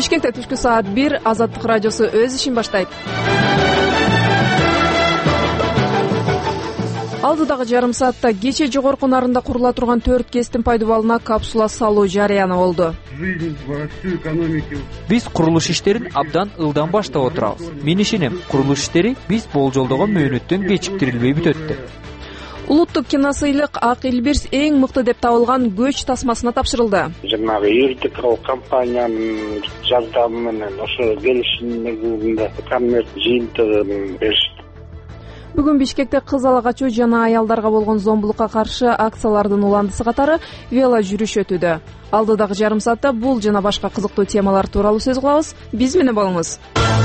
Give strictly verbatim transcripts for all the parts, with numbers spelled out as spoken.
Бишкекте түшкү саат бир Азаттык радиосу өз ишин баштайт. Алдыдагы жарым саатта кече жогорку нарында курула турган төрт КЭСтин пайдубалына капсула салуу жарыяны болду. Биз курулуш иштерин абдан ылдам баштап отурабыз. Мен ишенем, курулуш иштери биз болжолдогон мөөнөттөн кечиктирилбей бүтөт деп. Улуттук киносыйлык Ак Элбирс эң мыкты деп табылган көч тасмасына тапшырылды. Жанагы юридикалык компаниянын жардамы менен ошо келишим негизинде коммерц жыйынтыгын беришти. Бүгүн Бишкекте кыз ала качуу жана аялдарга болгон зомбулукка каршы акциялардын уландысы катары вело жүрүш өтүүдө. Алдыдагы жарым саатта бул жана башка кызыктуу темалар тууралуу сөз кылабыз. Биз менен болуңуз.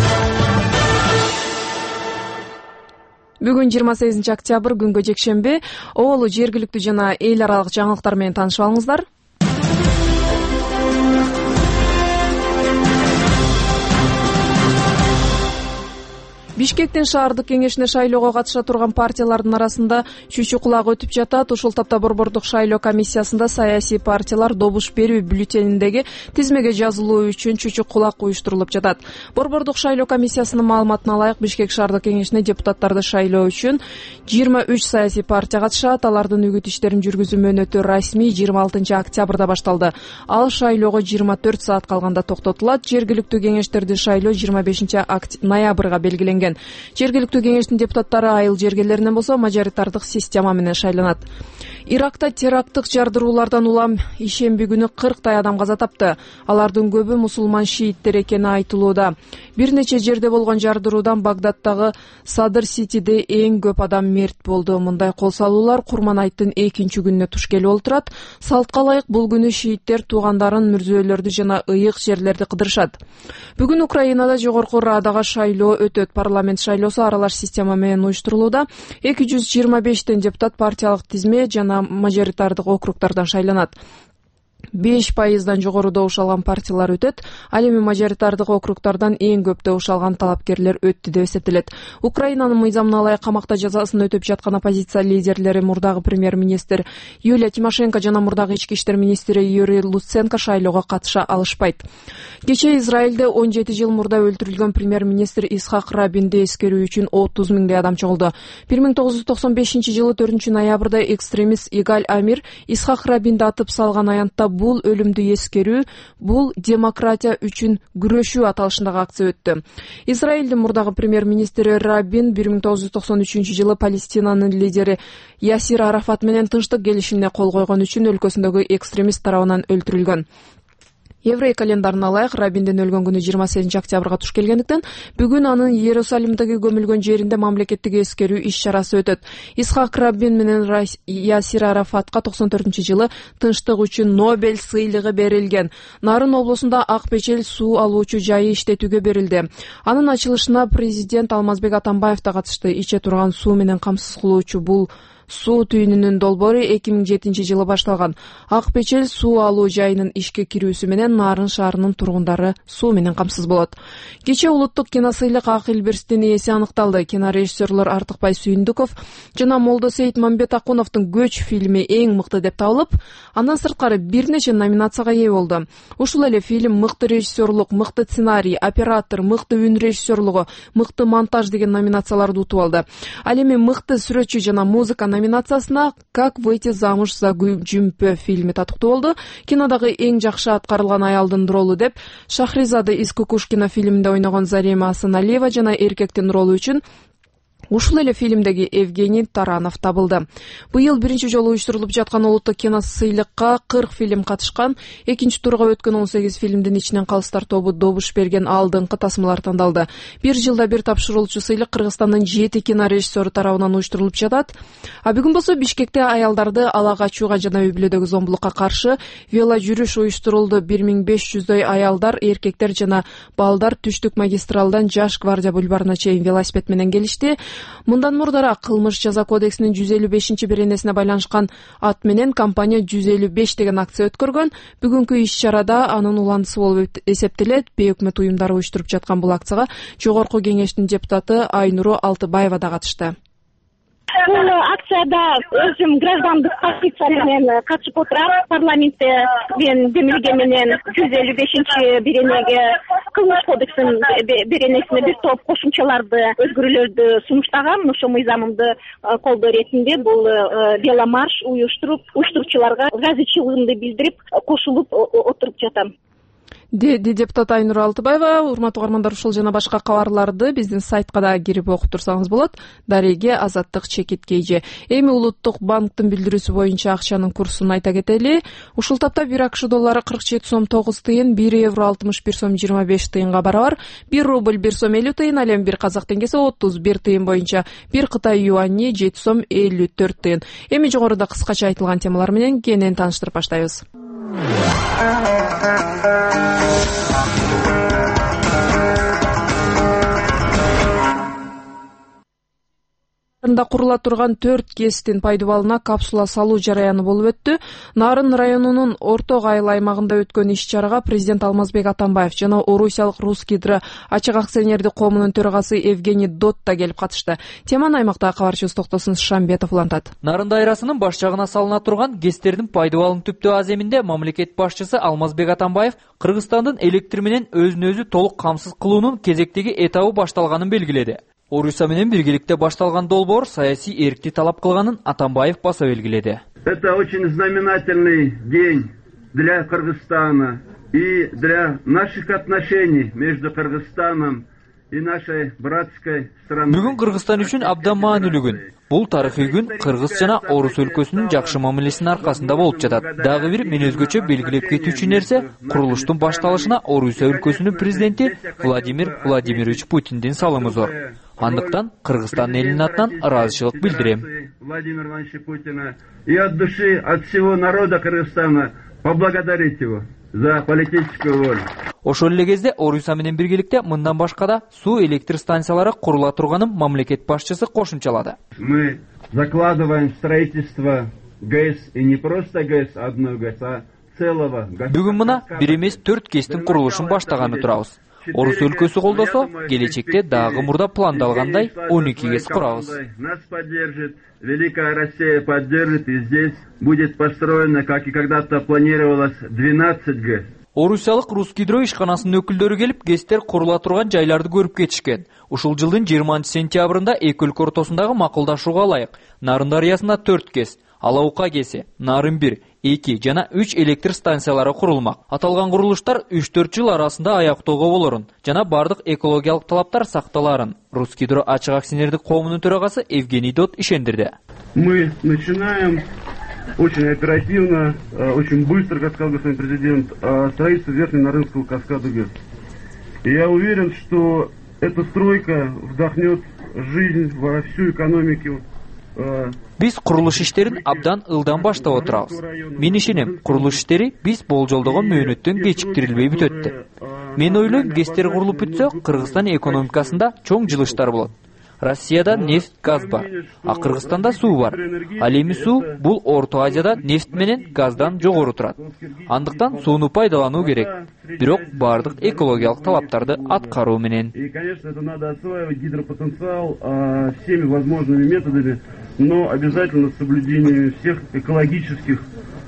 Бүгүн жыйырма сегизинчи октябрь күнгө жекшемби. Оболу жергиликтүү жана эл аралык жаңылыктар менен таанышып алыңыздар. Бишкектин шаардык кеңешине шайлоого катыша турган партиялардын арасында чүчү кулак өтүп жатат. Ушул тапта Борбордук шайлоо комиссиясында саясий партиялар добуш берүү бюллетениндеги тизмеге жазылуу үчүн чүчү кулак уюштурулуп жатат. Борбордук шайлоо комиссиясынын маалыматына ылайык, Бишкек шаардык кеңешине депутаттарды шайлоо үчүн жыйырма үч саясий партия катышат. Алардын үгүт иштерин жүргүзүү мөөнөтү расмий жыйырма алтынчы октябрда башталды. Ал шайлоого жыйырма төрт саат калганда токтотулат. Жергиликтүү кеңештерди шайлоо жыйырма бешинчи ноябрга белгиленген. Жергиликтүү кеңештин депутаттары айыл жергелеринен болсо мажоритардык система менен шайланат. Иракта теракттык жардыруулардан улам ишемби күнү кырктай адам каза тапты. Алардын көбү мусулман шииттер экени айтылууда. Бир нече жерде болгон жардыруудан Багдадтагы Садыр Ситиде эң көп адам мерт болду. Мындай кол салуулар Курман айттын экинчи күнүнө туш келип олтурат. Салтка ылайык бул күнү шииттер туугандарын мүрзөлөрдү жана ыйык жерлерди кыдырышат. Бүгүн Украинада жогорку Радага шайлоо өтөт. Парламент шайлоосу аралаш система менен уюштурулууда. эки жүз жыйырма бештен депутат партиялык тизме жана мажоритардык округдардан шайланат. беш пайыздан жогору добуш алган партиялар өтөт. Ал эми мажоритардык округдардан эң көп добуш алган талапкерлер өттү деп эсептелет. Украинанын мыйзамына ылайык камакта жазасын өтөп жаткан оппозиция лидерлери мурдагы премьер-министр Юлия Тимошенко жана мурдагы ички иштер министри Юрий Луценко шайлоого катыша алышпайт. Кече Израилде он жети жыл мурда өлтүрүлгөн премьер-министр Исхак Рабинди эскерүү үчүн отуз миңдей адам чогулду. бир миң тогуз жүз токсон бешинчи жылы төртүнчү ноябрда экстремист Игаль Амир Исхак Рабинди атып салган аянтта бул өлүмдү эскерүү, бул демократия үчүн күрөшүү аталышындагы акция өттү. Израилдин мурдагы премьер-министри Рабин бир миң тогуз жүз токсон үчүнчү жылы Палестинанын лидери Ясир Арафат менен тынчтык келишимине кол койгон үчүн өлкөсүндөгү экстремист тарабынан өлтүрүлгөн. Еврей календарына ылайык Рабиндин өлгөн күнү жыйырма сегизинчи октябрга туш келгендиктен бүгүн анын Иерусалимдеги көмүлгөн жеринде мамлекеттик эскерүү иш-чарасы өтөт. Исхак Рабин менен Ясир Арафатка токсон төртүнчү жылы тынчтык үчүн Нобель сыйлыгы берилген. Нарын облусунда Ак Печель суу алуучу жайы иштетүүгө берилди. Анын ачылышына президент Алмазбек Атамбаев да катышты. Иче турган суу менен камсыз кылуучу бул суу түйүнүнүн долбоору эки миң жетинчи жылы башталган. Ак Печель суу алуу жайынын ишке кирүүсү менен Нарын шаарынын тургундары суу менен камсыз болот. Кече улуттук киносыйлык Ак Элбирстин ээси аныкталды. Кинорежиссерлор Артыкбай Сүйүндүков жана Молдосейит Мамбетакуновдун Көч фильми эң мыкты деп табылып, андан сырткары бир нече номинацияга ээ болду. Ушул эле фильм мыкты режиссерлук, мыкты сценарий, оператор, мыкты үн режиссерлугу, мыкты монтаж деген номинацияларды утуп алды. Ал эми мыкты сүрөтчү жана музыка номинациясына «Как выйти замуж за Гүмпө» фильми татыктуу болду. Кинодагы эң жакшы аткарылган аялдын ролу деп Шахризада из Кукушкина фильминде ойногон Зарима Асаналиева жана эркектин ролу үчүн ушул эле фильмдеги Евгений Таранов табылды. Быйыл биринчи жолу уюштурулуп жаткан улуттук киносыйлыкка кырк фильм катышкан. Экинчи турга өткөн он сегиз фильмдин ичинен калыстар тобу добуш берген алдыңкы тасмалар тандалды. Бир жылда бир тапшырылчу сыйлык Кыргызстандын жети кинорежиссеру тарабынан уюштурулуп жатат. А бүгүн болсо Бишкекте аялдарды ала качууга жана үй бүлөдөгү зомбулукка каршы вело жүрүш уюштурулду. бир миң беш жүздөй аялдар, эркектер жана балдар Түштүк магистралдан Жаш гвардия бульварына чейин велосипед менен келишти. Мындан мурдараак кылмыш жаза кодексинин жүз элүү бешинчи беренесине байланышкан ат менен компания жүз элүү беш деген акция өткөргөн. Бүгүнкү иш-чарада анын уландысы болуп эсептелет. Бейөкмөт уюмдары уюштуруп жаткан бул акцияга жогорку кеңештин депутаты Айнуру Алтыбаева да катышты. Бул акцияда өзүм граждандык позиция менен катышып отурам. Парламентте мен демилге менен жүз элүү бешинчи беренеге кылмыш кодексин беренесине бир топ кошумчаларды өзгөрүүлөрдү сунуштагам. Ошо мыйзамымды колдоо иретинде бул веломарш уюштуруп уюштуруучуларга ыраазычылыгымды билдирип кошулуп отуруп жатам деди депутат Айнура Алтыбаева. Урматтуу угармандар, ушул жана башка кабарларды биздин сайтка да кирип окуп турсаңыз болот. Дареге Азаттык чекиткейже. Эми Улуттук банктын билдирүүсү боюнча акчанын курсун айта кетели. Ушул тапта бир АКШ доллары кырк жети сом тогуз тыйын, бир евро алтымыш бир сом жыйырма беш тыйынга барабар, бир рубль бир сом элүү тыйын, ал эми бир казак теңгеси отуз бир тыйын боюнча бир Кытай юани жети сом элүү төрт тыйын. Эми жогоруда кыскача айтылган темалар менен кенен тааныштырып баштайбыз. Курула турган төрт КЭСтин пайдубалына капсула салуу жараяны болуп өттү. Нарын районунун Орто Кайыл аймагында өткөн иш-чарага президент Алмазбек Атамбаев жана Орусиялык Русгидро ачык акционердик коомунун төрагасы Евгений Дотта келип катышты. Теманы аймактагы кабарчыбыз Токтосун Шамбетов улантат. Нарын дайрасынын баш жагына салына турган КЭСтердин пайдубалын түптөө аз эминде мамлекет башчысы Алмазбек Атамбаев Кыргызстандын электр менен өзүн өзү толук камсыз кылуунун кезектеги этабы башталганын белгиледи. Орусия менен биргеликте башталган долбоор саясий эркти талап кылганын Атамбаев баса белгиледи. Это очень знаменательный день для Кыргызстана и для наших отношений между Кыргызстаном и нашей братской страной. Бүгүн Кыргызстан үчүн абдан маанилүү күн. Бул тарыхый күн Кыргыз жана Орус өлкөсүнүн жакшы мамилесинин аркасында болуп жатат. Дагы бир мен өзгөчө белгилеп кетүүчү нерсе курулуштун башталышына Орусия өлкөсүнүн президенти Владимир Владимирович Путиндин салымы зор. Андыктан Кыргызстан элинин атынан ыраазычылык билдирем. Владимира Владимировича Путина и от души, от всего народа Кыргызстана поблагодарить его за политическую волю. Ошол эле кезде Орусия менен биргеликте мындан башка да суу электр станциялары курула турганын мамлекет башчысы кошумчалады. Мы закладываем строительство ГЭС, и не просто ГЭС, одной ГЭС, а целого. Бүгүн мына бир эмес төрт КЭСтин курулушун баштаганы турабыз. Орус өлкөсү колдосо, келечекте дагы мурда пландалгандай он эки КЭС курабыз. Нас поддержит, Великая Россия поддержит, и здесь будет построено, как и когда-то планировалось, двенадцать ГЭС. Орусиялык Русгидро ишканасынын өкүлдөрү келип, КЭСтер курула турган жайларды көрүп кетишкен. Ушул жылдын жыйырманчы сентябрында эки өлкө ортосундагы макулдашууга ылайык Нарын дарыясында төрт КЭС, Алаука КЭСи, Нарын бир, эки жана үч электр станциялары курулмак. Аталган курулуштар үч төрт жыл арасында аяктоого болорун жана бардык экологиялык талаптар сакталарын Русгидро ачык акционердик коомунун төрагасы Евгений Дот ишендирди. Мы начинаем очень оперативно, очень быстро, как сказал господин президент, строительство Верхненарынского каскада ГЭС. И я уверен, что эта стройка вдохнет жизнь во всю экономику. Биз курулуш иштерин абдан ылдам баштап отурабыз. Мен ишенем, курулуш иштери биз болжолдогон мөөнөттөн кечиктирилбей бүтөт деп. Мен ойлойм, КЭСтер курулуп бүтсө, Кыргызстан экономикасында чоң жылыштар болот. Россияда нефть, газ бар, а Кыргызстанда суу бар. Ал эми суу бул Орто Азияда нефть менен газдан жогору турат. Андыктан сууну пайдалануу керек. Бирок бардык экологиялык талаптарды аткаруу менен. И, конечно, это надо осваивать гидропотенциал всеми возможными методами, но обязательно с соблюдением всех экологических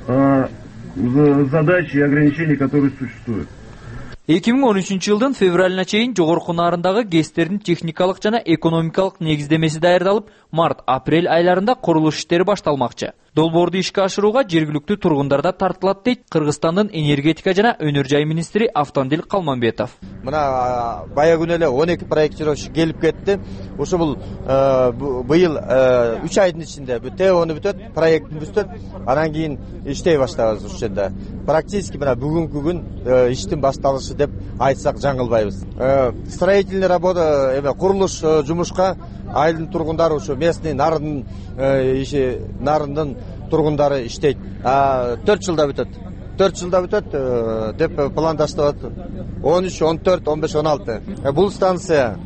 задач и ограничений, которые существуют. эки миң он үчүнчү жылдын февралына чейин жогорку нарындагы КЭСтердин техникалык жана экономикалык негиздемеси даярдалып, март-апрель айларында курулуш иштери башталмакчы. Долбоорду ишке ашырууга жергиликтүү тургундар да тартылат дейт Кыргызстандын энергетика жана өнөр жай министри Автандил Калманбетов. Мына бая күнү эле он эки проектировщик келип кетти. Ошо бул быйыл үч айдын ичинде ТЭОну бүтөт, проектин бүтөт, анан кийин иштей баштайбыз ушул жерде. Практически мына бүгүнкү күн иштин башталышы деп айтсак жаңылбайбыз. Строительный работа, эме курулуш жумушка айылдын тургундары ушу местный нарын иши нарындын тургундары иштейт. төрт жылда бүтөт. төрт жылда бүтөт деп пландаштырып атат. он үч, он төрт, он беш, он алты. Бул станция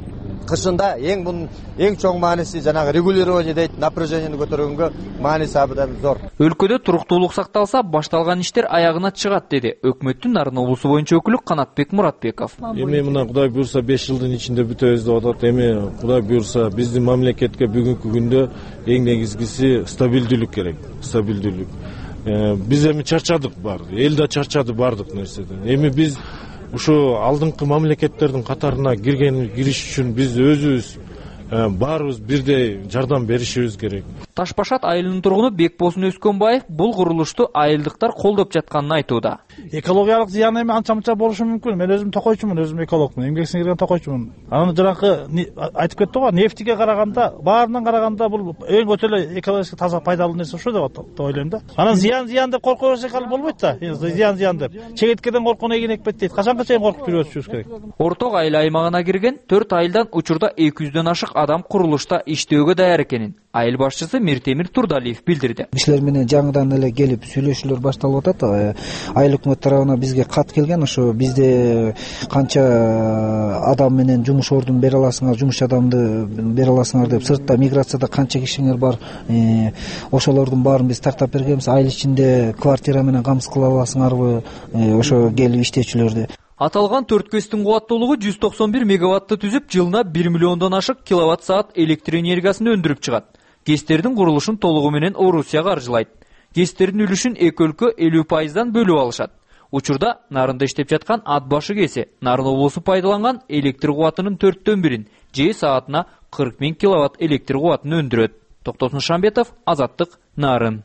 кышында эң мунун эң чоң мааниси жанагы регулирование дейт, напряжениени көтөргөнгө мааниси абдан зор. Өлкөдө туруктуулук сакталса, башталган иштер аягына чыгат, деди өкмөттүн Нарын облусу боюнча өкүлү Канатбек Муратбеков. Эми мына Кудай буйрса беш жылдын ичинде бүтөбүз деп атат. Эми Кудай буйрса биздин мамлекетке бүгүнкү күндө эң негизгиси стабилдүүлүк керек. Стабилдүүлүк. Биз эми чарчадык бар. Эл да чарчады бардык нерседен. Эми биз ушу алдыңкы мамлекеттердин катарына кирген кириш үчүн биз өзүбүз баарыбыз бирдей жардам беришибиз керек. Таш башат айылынын тургуну Бекбосын Өскөнбаев бул курулушту айылдыктар колдоп жатканын айтууда. Экологиялык зыян эми анча-мынча болушу мүмкүн. Мен өзүм токойчумун, өзүм экологмун, эмгек сиңирген токойчумун. Анан жаракы айтып кетти го, нефтиге караганда, баарынан караганда бул эң өтө эле экологически таза пайдалуу нерсе ошо деп ойлойм да. Анан зыян зыян деп корко берсек ал болбойт да. Зыян зыян деп. Чегеткеден корккон эгин экпет дейт. Качанга чейин коркуп жүрүшүбүз керек. Орток айыл аймагына кирген төрт айылдан учурда эки жүздөн ашык адам курулушта иштөөгө даяр экенин айыл башчысы Миртемир Турдалиев билдирди. Силер менен жаңыдан эле келип сүйлөшүүлөр башталып атат. Айыл өкмөт тарабынан бизге кат келген, ошо бизде канча адам менен жумуш ордун бере аласыңар, жумуш адамды бере аласыңар деп, сыртта миграцияда канча кишиңер бар, ошолордун баарын биз тактап бергенбиз. Айыл ичинде квартира менен камсыз кыла аласыңарбы, ошо келип иштечүлөрдү. Аталган төрт көстүн кубаттуулугу жүз токсон бир мегаватты түзүп, жылына бир миллиондон ашык киловатт саат электр энергиясын өндүрүп чыгат. ГЭСтердин курулушун толугу менен Орусия каржылайт. ГЭСтердин үлүшүн эки өлкө элүү пайыздан бөлүп алышат. Учурда Нарында иштеп жаткан ат башы ГЭСи Нарын облусу пайдаланган электр кубатынын төрттөн бирин, же саатына кырк миң киловатт электр кубатын өндүрөт. Токтосун Шамбетов, Азаттык, Нарын.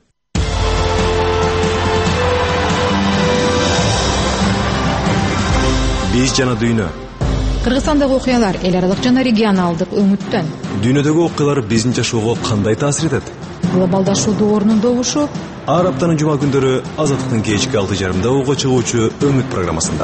Биз жана дүйнө. Кыргызстандагы окуялар эл аралык жана регионалдык өңүттөн. Дүйнөдөгү окуялар биздин жашоого кандай таасир этет? Глобалдашуудун орнундогушу. Ар аптанын жума күндөрү Азаттыктын кечки алты жарымда ого чыгуучу Өңүт программасында.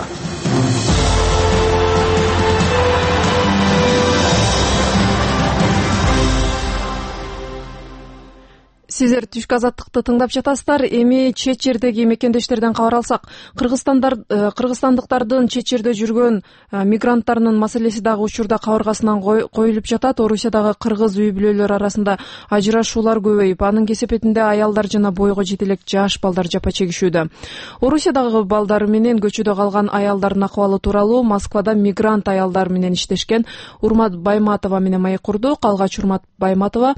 Сиздер түшкү азаттыкты тыңдап жатасыздар. Эми чет жердеги мекендештерден кабар алсак, Кыргызстандар кыргызстандыктардын чет жерде жүргөн мигранттарынын маселеси дагы учурда кабыргасынан коюлуп жатат. Орусиядагы кыргыз үй бүлөлөр арасында ажырашуулар көбөйүп, анын кесепетинде аялдар жана бойго жетелек жаш балдар жапа чегишүүдө. Орусиядагы балдар менен көчөдө калган аялдардын акыбалы тууралуу Москвада мигрант аялдар менен иштешкен Урмат Байматова менен маек курду. Калгач Урмат Байматова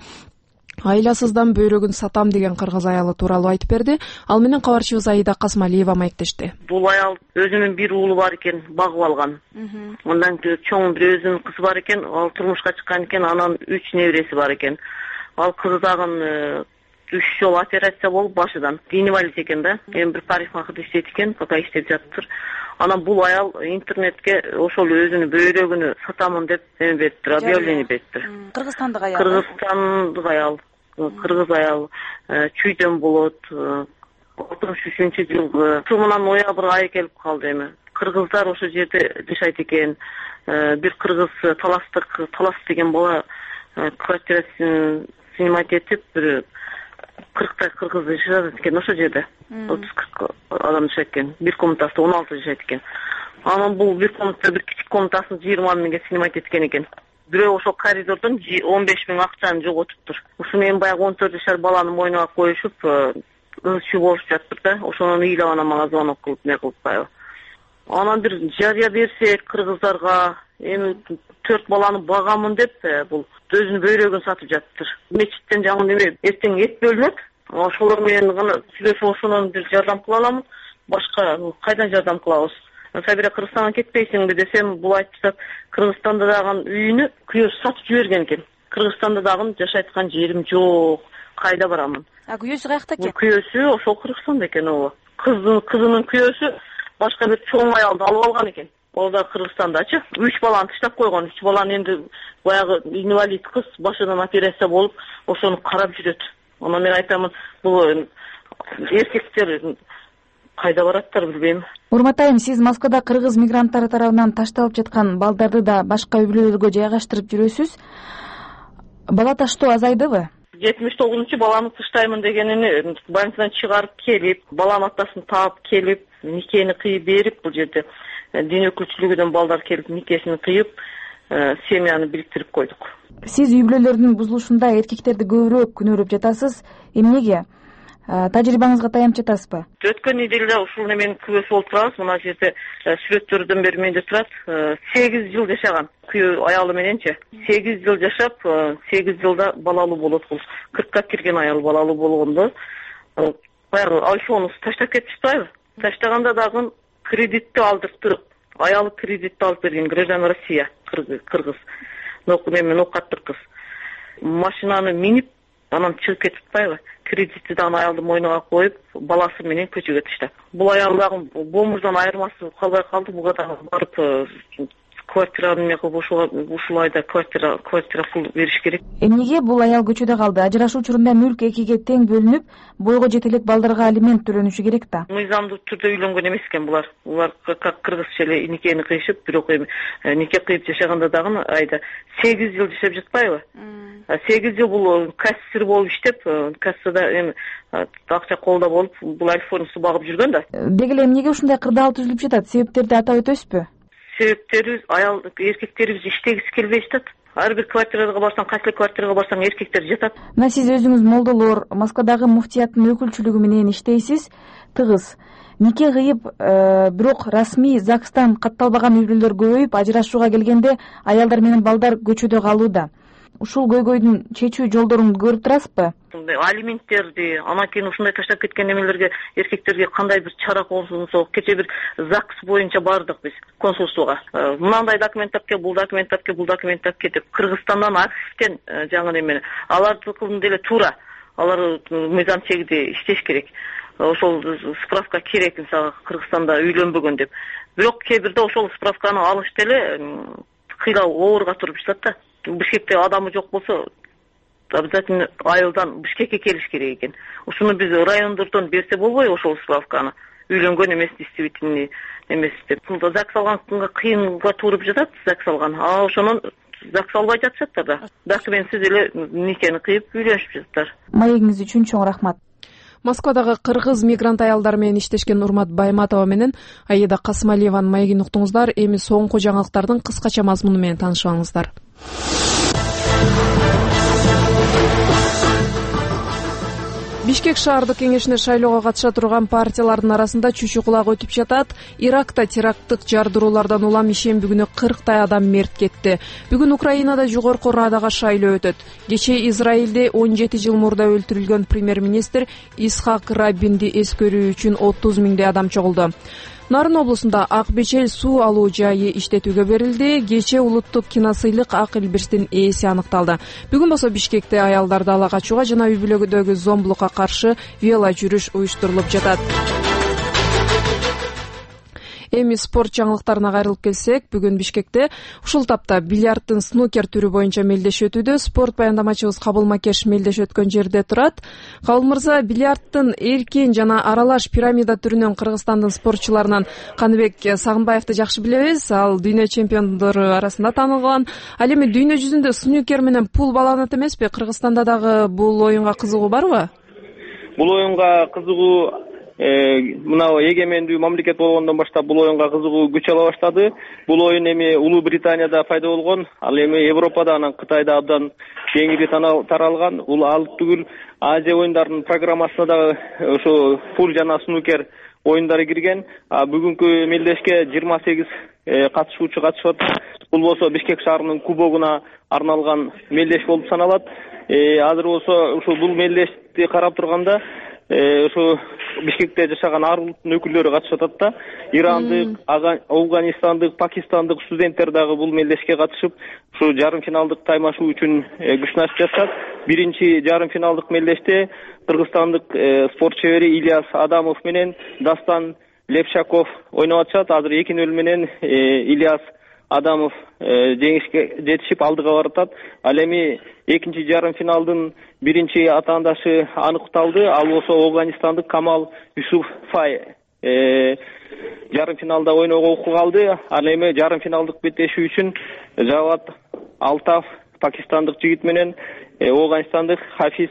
айласыздан бөйрөгүн сатам деген кыргыз аялы тууралуу айтып берди. Ал менен кабарчыбыз Аида Касмалиева маектешти. Бул аял өзүнүн бир уулу бар экен, багып алган. Андан чоң бир өзүнүн кызы бар экен, ал турмушка чыккан экен, анан үч небереси бар экен. Ал кызы дагы үч жолу операция болуп башыдан. Инвалид экен да. Эми бир парикмахерде иштейт экен, пока иштеп жатыр. Анан бул аял интернетке ошол өзүнүн бөйрөгүнү сатамын деп эметти, объявление берди. Кыргызстандык аял. Кыргызстандык аял. Кыргыз аял чүйдөн болот. алтымыш үчүнчү жылгы сумунан ноябрь айы келип калды эми. Кыргыздар ошол жерде жашайт экен. Бир кыргыз таластык, талас деген бала квартирасын снимать этип, бир кырктай кыргыз жашайт экен ошол жерде. отуз кырк адам жашайт экен. Бир комнатасында он алты жашайт экен. Анан бул бир комнатада бир кичик комнатасын жыйырма миңге снимать эткен экен. Бирөө ошол коридордон он беш миң акчаны жоготуптур. Ушуну эми баягы он төрт жашар баланын мойнуна коюшуп, ызчуу болуп жатыр да. Ошону ыйлап анан мага звонок кылып, не кылып баягы. Анан бир жарыя берсек кыргыздарга, эми төрт баланы багамын деп, бул өзүнүн бөйрөгүн сатып жатыр. Мечиттен жаңы неме эртең эт бөлүнөт. Ошолор менен гана сүйлөшүп ошонун бир жардам кыла аламын. Башка кайдан жардам кылабыз? Сабира, Кыргызстанга кетпейсиңби десем, бул айтып, Кыргызстанда дагы үйүнү күйөөсү сатып жиберген экен. Кыргызстанда дагы жашайткан жерим жок. Кайда барамын? А күйөөсү каякта экен? Күйөөсү ошол Кыргызстанда экен ооба. Кыздын кызынын күйөөсү башка бир чоң аялды алып алган экен. Ол да Кыргызстандачы. Үч баланы таштап койгон. Үч баланы энди баягы инвалид кыз башынан операция болуп, ошону карап жүрөт. Ана мен айтамын, бул эркектер кайда бараттар билбейм. Урмат айым, сиз Москвада кыргыз мигранттары тарабынан ташталып жаткан балдарды да башка үй бүлөлөргө жайгаштырып жүрөсүз. Бала таштоо азайдыбы? жетимиш тогузунчу баланы таштаймын дегенини больницадан чыгарып келип, баланын атасын таап келип, никени кыйып берип, бул жерде дин өкүлчүлүгүнөн балдар келип никесин кыйып, семьяны бириктирип койдук. Сиз үй бүлөлөрдүн бузулушунда эркектерди көбүрөөк күнөөлөп жатасыз. Эмнеге? Тажрыйбаңызга таянып жатасызбы? Өткөн неделде ушул неменин күбөсү болуп турабыз. Мына жерде сүрөттөрдөн бери менде турат. сегиз жыл жашаган күйөө аялы мененчи. сегиз жыл жашап, сегиз жылда балалуу болот. Бул кыркка кирген аял балалуу болгондо баягы айфонун таштап кетишпайбы? Таштаганда дагы кредитти алдыртып, аялы кредитти алып берген граждан Россия, кыргыз. Неме нокаттык кыз. Машинаны минип, анан чыгып кетип атпайбы? Кредитти да аялдын мойнуна коюп, баласы менен көчөгө таштап. Бул аял дагы бомждан айырмасы калбай калды. Буга да барып квартираны эме кылып ушул айда квартира квартира пул бериш керек. Эмнеге бул аял көчөдө калды? Ажырашуу учурунда мүлк экиге тең бөлүнүп, бойго жете элек балдарга алимент төлөнүшү керек да. Мыйзамдуу түрдө үйлөнгөн эмес экен булар. Булар как кыргызча эле никени кыйшып, бирок эми нике кыйып жашаганда дагы айда сегиз жыл жашап жатпайбы? сегиз жыл бул кассир болуп иштеп, кассада эми акча колдо болуп, бул айфонсу багып жүргөн да. Деги эле эмнеге ушундай кырдаал түзүлүп жатат? Себептерди атап өтөсүзбү? Себептерибиз аял эркектерибиз иштегиси келбей жатат. Ар бир квартирага барсаң, кайсы квартирага барсаң эркектер жатат. Мына сиз өзүңүз молдолор, Москвадагы муфтияттын өкүлчүлүгү менен иштейсиз, тыгыз. Нике кыйып, бирок расмий ЗАГСтан катталбаган үй бүлөлөр көбөйүп, ажырашууга келгенде аялдар менен балдар көчөдө калууда. Ушул көйгөйдүн чечүү жолдорун көрүп турасызбы? Алименттерди, анан кийин ушундай таштап кеткен немелерге эркектерге кандай бир чара колдонсо, кече бир ЗАГС боюнча бардык биз консулствого. Мындай документ тапке, бул документ тапке, бул документ тапке деп Кыргызстандан архивтен жаңы неме. Алардыкын деле туура. Алар мыйзам чегиде иштеш керек. Ошол справка керек мисалы Кыргызстанда үйлөнбөгөн деп. Бирок кээ бирде ошол справканы алыш деле кыйла оорга туруп жатат да. Бишкекте адамы жок болсо, обязательно айылдан Бишкекке келиш керек экен. Ушуну биз райондордон берсе болбойбу ошол справканы? Үйлөнгөн эмес, действительный эмес деп. ЗАГС алганга кыйынга туруп жатат, ЗАГС алган. А ошонун ЗАГС албай жатышаттар да. Документсиз эле никени кыйып үйлөнүшүп жатат. Маегиңиз үчүн чоң рахмат. Москвадагы кыргыз мигрант аялдар менен иштешкен Урмат Байматова менен Аида Касмалиеванын маегин уктуңуздар. Эми соңку жаңылыктардын кыскача мазмуну менен таанышыңыздар. Бишкек шаардык кеңешине шайлоого катыша турган партиялардын арасында чүчү кулак өтүп жатат. Иракта теракттык жардыруулардан улам ишемби күнү кырктай адам мерт кетти. Бүгүн Украинада жогорку Радага шайлоо өтөт. Кече Израилде он жети жыл мурда өлтүрүлгөн премьер-министр Исхак Рабинди эскерүү үчүн отуз миңдей адам чогулду. Нарын облусунда Ак Бечел суу алуу жайы иштетүүгө берилди. Кече улуттук киносыйлык Ак Элбирстин ээси аныкталды. Бүгүн болсо Бишкекте аялдарды ала качууга жана үй бүлөдөгү зомбулукка каршы вело жүрүш уюштурулуп жатат. Эми спорт жаңылыктарына кайрылып келсек, бүгүн Бишкекте ушул тапта бильярдтын снукер түрү боюнча мелдеш өтүүдө. Спорт баяндамачыбыз Кабыл Макеш мелдеш өткөн жерде турат. Кабыл мырза, бильярдтын эркен жана аралаш пирамида түрүнөн Кыргызстандын спортчуларынан Каныбек Сагынбаевди жакшы билебиз. Ал дүйнө чемпиондору арасында таанылган. Ал эми дүйнө жүзүндө снукер менен пул баланат эмеспи? Кыргызстанда дагы бул оюнга кызыгуу барбы? Бул оюнга кызыгуу мына эгемендүү мамлекет болгондон баштап бул оюнга кызыгуу күч ала баштады. Бул оюн эми Улуу Британияда пайда болгон, ал эми Европада анан Кытайда абдан кеңири таралган. Бул алып түгүл Азия оюндарынын программасына дагы ошо пул жана снукер оюндары кирген. Бүгүнкү мелдешке жыйырма сегиз катышуучу катышып атат. Бул болсо Бишкек шаарынын кубогуна арналган мелдеш болуп саналат. Азыр болсо ушул бул мелдешти карап турганда ошо Бишкекте жашаган ар улуттун өкүлдөрү катышып атат да. Ирандык, Афганистандык, Пакистандык студенттер дагы бул мелдешке катышып, ушу жарым финалдык таймашуу үчүн күчүнашып жатышат. Биринчи жарым финалдык мелдеште кыргызстандык спорт чебери Ильяс Адамов менен Дастан Лепшаков ойноп атышат. Азыр эки нөл менен Ильяс Адамов жеңишке жетишип алдыга барып атат. Ал эми экинчи жарым финалдын биринчи атаандашы аныкталды. Ал болсо Афганистандык Камал Юсуфай жарым финалда ойноого укук алды. Ал эми жарым финалдык беттешүү үчүн Жават Алтаф пакистандык жигит менен Афганистандык Хафиз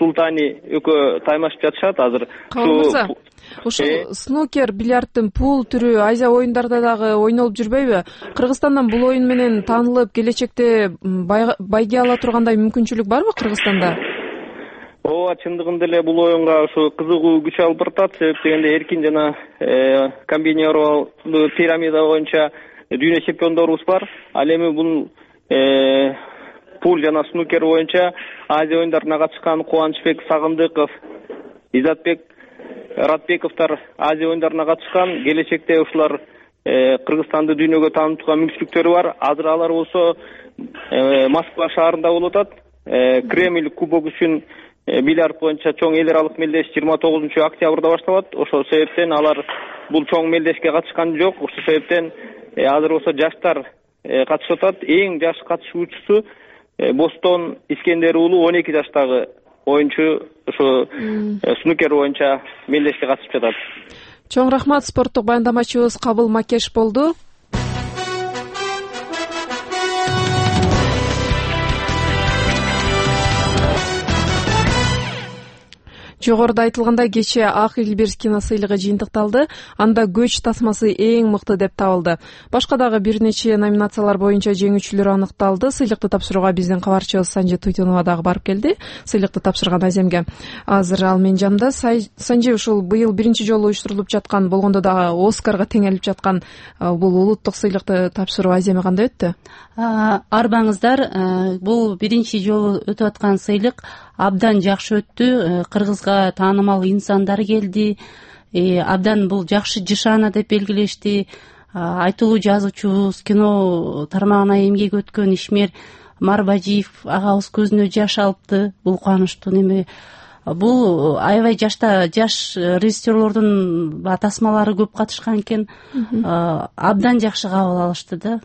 Султани экөө таймашып жатышат азыр. Кабыл мырза, ушул снукер, бильярдтын пул түрү Азия оюндарда дагы ойнолуп жүрбөйбү? Кыргызстандан бул оюн менен таанылып, келечекте байге ала тургандай мүмкүнчүлүк барбы Кыргызстанда? Ооба, чындыгында эле бул оюнга ушу кызыгуу күч алып баратат. Себеп дегенде эркин жана комбинированный пирамида боюнча дүйнө чемпиондорубуз бар. Ал эми бул пул жана снукер боюнча Азия оюндарына катышкан Кубанычбек Сагындыков, Изатбек Ратбековдор Азия оюндарына катышкан. Келечекте ушулар Кыргызстанды дүйнөгө таанытууга мүмкүнчүлүктөрү бар. Азыр алар болсо Москва шаарында болуп атат. Кремль кубок үчүн бильярд боюнча чоң эл аралык мелдеш жыйырма тогузунчу октябрда башталат. Ошол себептен алар бул чоң мелдешке катышкан жок. Ошол себептен азыр болсо жаштар катышып атат. Эң жаш катышуучусу Бостон Искендер уулу он эки жаштагы оюнчу ушу снукер боюнча мелдешке катышып жатат. Чоң рахмат. Спорттук баяндамачыбыз Кабыл Макеш болду. Жогоруда айтылгандай, кечээ Ак Элберс кино сыйлыгы жыйынтыкталды. Анда Көч тасмасы эң мыкты деп табылды. Башка дагы бир нече номинациялар боюнча жеңүүчүлөр аныкталды. Сыйлыкты тапшырууга биздин кабарчыбыз Санжи Туйтунова дагы барып келди. Сыйлыкты тапшырган аземге. Азыр ал менин жанымда. Санжи, ушул быйыл биринчи жолу уюштурулуп жаткан, болгондо дагы Оскарга теңелип жаткан бул улуттук сыйлыкты тапшыруу аземи кандай өттү? Арбаңыздар, бул биринчи жолу өтүп аткан сыйлык абдан жакшы өттү. Кыргызга таанымал инсандар келди. Абдан бул жакшы жышаана деп белгилешти. Айтылуу жазуучубуз, кино тармагына эмгек өткөн ишмер Марбажиев агабыз көзүнө жаш алыпты. Бул кубанычтуу неме. Бул аябай жашта жаш режиссерлордун тасмалары көп катышкан экен. Абдан жакшы кабыл алышты да.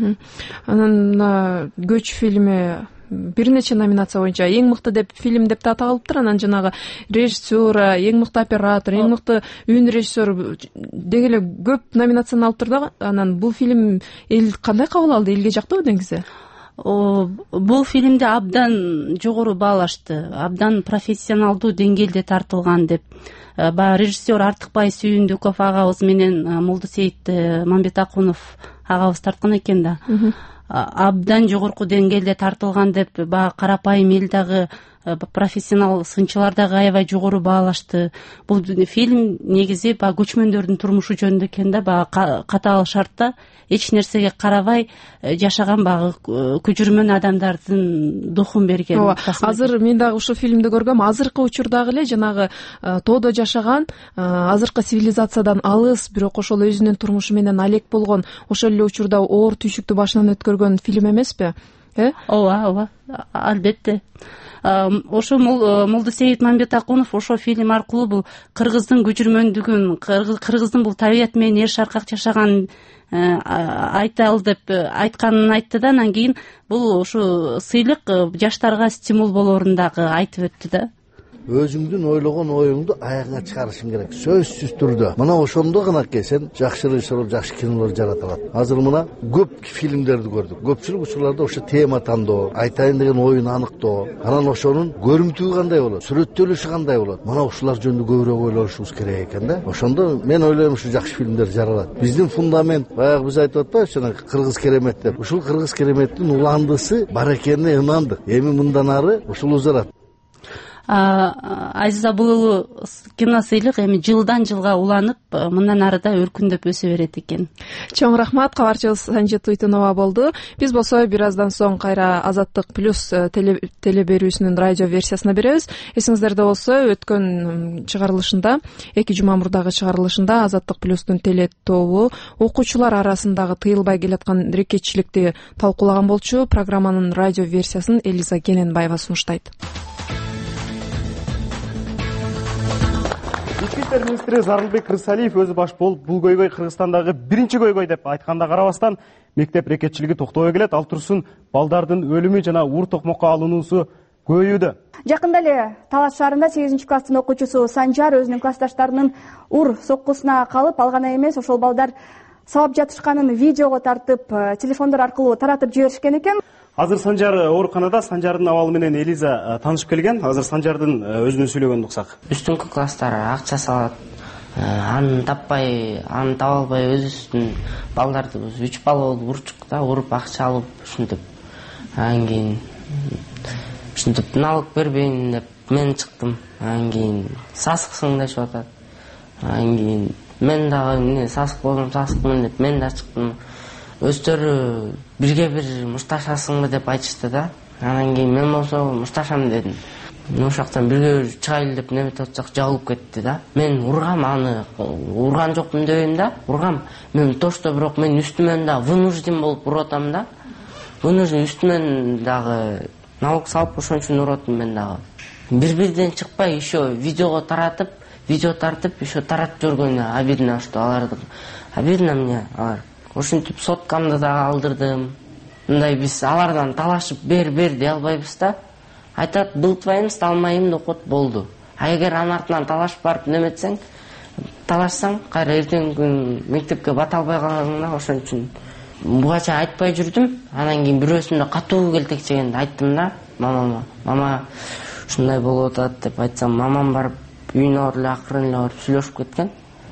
Анан Көч фильми бир нече номинация боюнча эң мыкты деп фильм деп да аталыптыр. Анан жанагы режиссер, эң мыкты оператор, эң мыкты үн режиссер деги эле көп номинацияны алыптыр да. Анан бул фильм эл кандай кабыл алды? Элге жактыбы негизи? Бул фильмди абдан жогору баалашты. Абдан профессионалдуу деңгээлде тартылган деп. Баягы режиссер Артыкбай Сүйүндүков агабыз менен Молдосейит Мамбетакунов агабыз тарткан экен да. Абдан жогорку деңгээлде тартылган деп баягы карапайым эл дагы профессионал сынчылар дагы аябай жогору баалашты. Бул фильм негизи баягы көчмөндөрдүн турмушу жөнүндө экен да. Баягы катаал шартта эч нерсеге карабай жашаган баягы көчүрмөн адамдардын духун берген. Ооба. Азыр мен дагы ушул фильмди көргөм. Азыркы учурдагы эле жанагы тоодо жашаган, азыркы цивилизациядан алыс, бирок ошол өзүнүн турмушу менен алек болгон, ошол эле учурда оор түйшүктү башынан өткөргөн фильм эмеспи? Э? Ооба, ооба. Албетте. Ошо Молдосейит Мамбетакунов ошо фильм аркылуу бул кыргыздын көчүрмөндүгүн, кыргыздын бул табият менен эр шаркак жашаган айтал деп айтканын айтты да. Анан кийин бул ушу сыйлык жаштарга стимул болоорун дагы айтып өттү да. Өзүңдүн ойлогон оюңду аягыңа чыгарышың керек. Сөзсүз түрдө. Мына ошондо гана сен жакшы режиссер, жакшы кинолор жарата алат. Азыр мына көп фильмдерди көрдүк. Көпчүлүк учурларда ошо тема тандоо, айтайын деген оюн аныктоо, анан ошонун көрүнтүгү кандай болот, сүрөттөлүшү кандай болот. Мына ушулар жөнүндө көбүрөөк ойлонушубуз керек экен да. Ошондо мен ойлойм ушу жакшы фильмдер жаралат. Биздин фундамент, баягы биз айтып атпайбызбы, жана кыргыз керемет деп. Ушул кыргыз кереметтин уландысы бар экенине ынандык. Эми мындан ары ушул узарат. Азиза, бул кино сыйлык эми жылдан жылга уланып, мындан ары да өркүндөп өсө берет экен. Чоң рахмат. Кабарчыбыз Санжи Туйтунова болду. Биз болсо бир аздан соң кайра Азаттык плюс теле берүүсүнүн радио версиясына беребиз. Эсиңиздерде болсо, өткөн чыгарылышында, эки жума мурдагы чыгарылышында Азаттык плюстун теле тобу окуучулар арасындагы тыйылбай келаткан рекетчиликти талкуулаган болчу. Программанын радио версиясын Элиза Кененбаева сунуштайт. Ички иштер министри Зарылбек Рысалиев өзү баш болуп, бул көйгөй Кыргызстандагы биринчи көйгөй деп айтканда карабастан, мектеп рекетчилиги токтобой келет. Ал турсун балдардын өлүмү жана уур токмокко алынуусу көбөйүүдө. Жакында эле Талас шаарында сегизинчи класстын окуучусу Санжар өзүнүн классташтарынын ур соккусуна калып, ал гана эмес, ошол балдар сабап жатышканын видеого тартып, телефондор аркылуу таратып жиберишкен экен. Азыр Санжар ооруканада. Санжардын абалы менен Элиза таанышып келген. Азыр Санжардын өзүнөн сүйлөгөнүн уксак. Үстүнкү класстар акча салат, аны таппай, аны таба албай өзүбүздүн балдарды үч бала болуп урчук да, уруп акча алып ушинтип. Анан кийин ушинтип налог бербейин деп мен чыктым. Анан кийин сасыксың дешип атат. Анан кийин мен дагы эмне сасык болдум, сасыкмын деп мен да чыктым. Өздөрү бирге бир мушташасыңбы деп айтышты да. Анан кийин мен болсо мушташам дедим. Ошоктон бирге чыгайлы деп неметип атсак жабылып кетти да. Мен ургам аны, урган жокмун дебейм да. Ургам. Мен тошто бирок мен үстүмөн да вынужден болуп уруп атам да. Вынужден үстүмөн дагы налог салып ошон үчүн уруп атам мен дагы. Бир-бирден чыкпай еще видеого таратып, видео тартып, еще таратып жүргөнү обидно, что алардын. Обидно мне алар. Ошентип соткамды да алдырдым. Мындай биз алардан талашып бер бер дей албайбыз да. Айтат, был твоим, стал моим, да кот болду. А эгер анын артынан талашып барып неметсең, талашсаң, кайра эртеңки күн мектепке бата албай каласың. Ошон үчүн бугача айтпай жүрдүм. Анан кийин бирөөсүндө катуу келтекчегенди айттым да мамама. Мама ушундай болуп атат деп айтсам, мамам барып үйүнө барып эле акырын эле барып сүйлөшүп кеткен.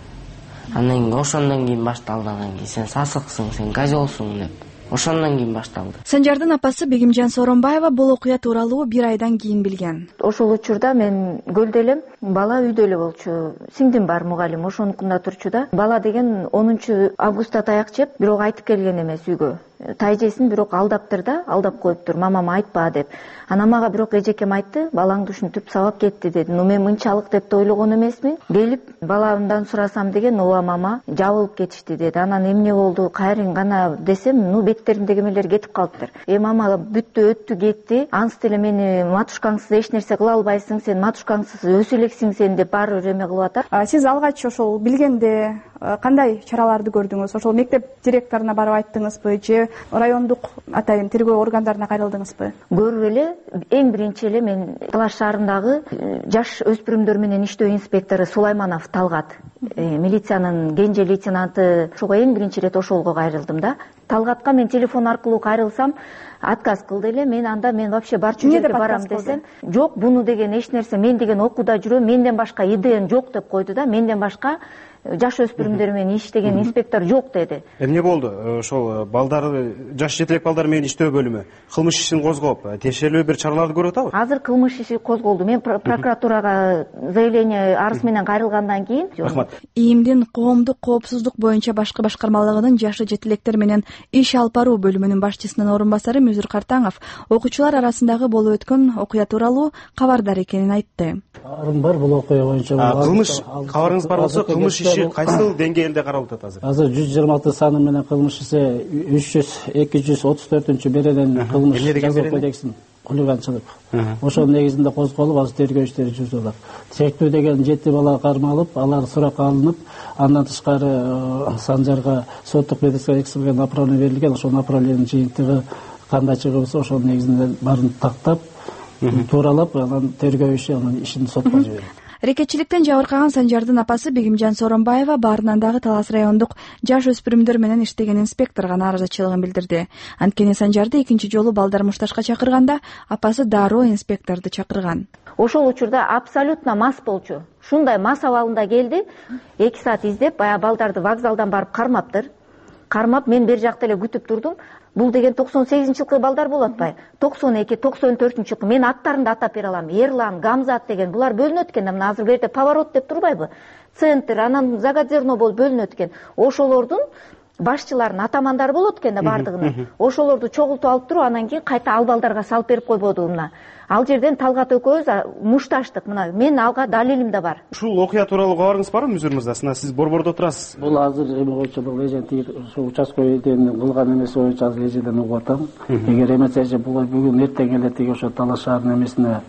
Анан кийин ошондон кийин башталды. Анан кийин сен сасыксың, сен козелсуң деп. Ошондон кийин башталды. Санжардын апасы Бегимжан Сооронбаева бул окуя тууралуу бир айдан кийин билген. Ошол учурда мен көлдө элем, бала үйдө эле болчу. Сиңдим бар мугалим, ошонукунда турчу да. Бала деген онунчу августта таяк жеп, бирок айтып келген эмес үйгө. Тайжесин бирок алдаптыр да, алдап коюптур, мамама айтпа деп. Анан мага бирок эжекем айтты, балаңды ушинтип сабап кетти деди. Но мен мынчалык деп ойлогон эмесмин. Келип баламдан сурасам деген, ооба мама, жабылып кетишти деди. Анан эмне болду, кайрын гана десем, ну беттериндеги эмелер кетип калыптыр. Э мама бүттү, өттү, кетти. Ансы деле мени матушкаңсыз эч нерсе кыла албайсың, сен матушкаңсыз өсө элексиң сен деп баары бир эме кылып атат. Сиз алгач ошол билгенде кандай чараларды көрдүңүз? Ошол мектеп директоруна барып айттыңызбы же райондук атайын тергөө органдарына кайрылдыңызбы? Көрүп эле эң биринчи эле мен Талаш шаарындагы жаш өспүрүмдөр менен иштөө инспектору Сулайманов Талгат, милициянын кенже лейтенанты, ошого эң биринчи ирет ошолго кайрылдым да. Талгатка мен телефон аркылуу кайрылсам, отказ кылды эле. Мен анда мен вообще барчу жерге барам десем, жок, буну деген эч нерсе, мен деген окууда жүрөм, менден башка идеям жок деп койду да. Менден башка жаш өспүрүмдөр менен иштеген инспектор жок деди. Эмне болду? Ошол балдар, жаш жетелек балдар менен иштөө бөлүмү кылмыш ишин козгоп, тиешелүү бир чараларды көрүп атабы? Азыр кылмыш иши козголду. Мен прокуратурага заявление, арыз менен кайрылгандан кийин. Рахмат. ИИМдин коомдук коопсуздук боюнча башкы башкармалыгынын жашы жетелектер менен иш алып баруу бөлүмүнүн башчысынын орун басары Мүзүр Картаңов окуучулар арасындагы болуп өткөн окуя тууралуу кабардар экенин айтты. Арым бар бул окуя боюнча. Кылмыш кабарыңыз бар болсо, кылмыш иши кайсыл деңгээлде каралып атат азыр? Азыр жүз жыйырма алты саны менен кылмыш иши үч жүз эки жүз отуз төртүнчү беренен кылмыш жаза кодексин хулиганчылык. Ошонун негизинде козголуп, азыр тергөө иштери жүрүп атат. Сектүү деген жети бала кармалып, алар суракка алынып, андан тышкары Санжарга соттук медицинская экспертиза направление берилген. Ошол направлениянын жыйынтыгы кандай чыгып, ошонун негизинде баарын тактап, тууралап, анан тергөө иши, анан ишин сотко жиберди. Рекетчиликтен жабыркаган Санжардын апасы Бегимжан Сооронбаева баарынан дагы Талас райондук жаш өспүрүмдөр менен иштеген инспекторго нааразычылыгын билдирди. Анткени Санжарды экинчи жолу балдар мушташка чакырганда апасы дароо инспекторду чакырган. Ошол учурда абсолютно мас болчу. Ушундай мас абалында келди. эки саат издеп, бая балдарды вокзалдан барып кармаптыр. Кармап, мен бер жакта эле күтүп турдум. Бул деген токсон сегизинчи жылкы балдар болуп атпайбы? токсон эки, токсон төртүнчү жылкы. Мен аттарын да атап бере алам. Ерлан, Гамзат деген булар бөлүнөт экен. Мына азыр берде поворот деп турбайбы? Центр, анан Загадзерно болуп бөлүнөт экен. Ошолордун башчыларын атамандары болот экен да бардыгынын. Ошолорду чогултуп алып туруп, анан кийин кайта ал балдарга салып берип койбоду мына. Ал жерден Талгат экөөбүз мушташтык. Мына мен алга далилим да бар. Ушул окуя тууралуу кабарыңыз барбы, Мүзүр мырза? Сиз борбордо турасыз. Бул азыр эме боюнча бул эженти ушул участкойден кылган эмеси боюнча азыр эжеден угуп атам. Эгер эмес эже бул бүгүн эртең эле тиги ошо Талаш шаарынын эмесине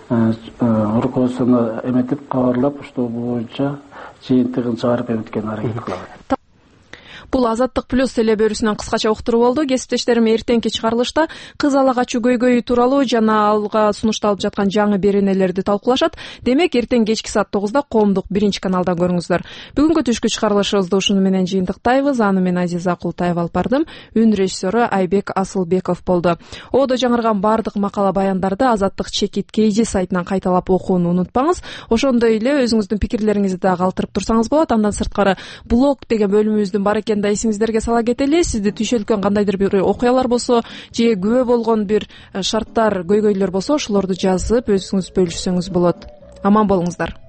руководствону эметип кабарлап, ушул боюнча жыйынтыгын чыгарып эметкен аракет кылат. Бул Азаттык плюс телебөрүсүнөн кыскача уктуруу болду. Кесиптештерим эртеңки чыгарылышта кыз ала качуу көйгөйү тууралуу жана алга сунушталып жаткан жаңы беренелерди талкуулашат. Демек эртең кечки саат тогузда Коомдук биринчи каналдан көрүңүздөр. Бүгүнкү түшкү чыгарылышыбызды ушуну менен жыйынтыктайбыз. Аны мен Азиза Култаева алып бардым. Үн режиссеру Айбек Асылбеков болду. Одо жаңырган бардык макала баяндарды Азаттык Чекит Кейжи сайтынан кайталап окууну унутпаңыз. Ошондой эле өзүңүздүн пикирлериңизди да калтырып турсаңыз болот. Андан сырткары блог деген бөлүмүбүздүн бар экенин да эсиңиздерге сала кетели. Сизди түйшөлткөн кандайдыр бир окуялар болсо же күбө болгон бир шарттар, көйгөйлөр болсо ошолорду жазып өзүңүз бөлүшсөңүз болот. Аман болуңуздар.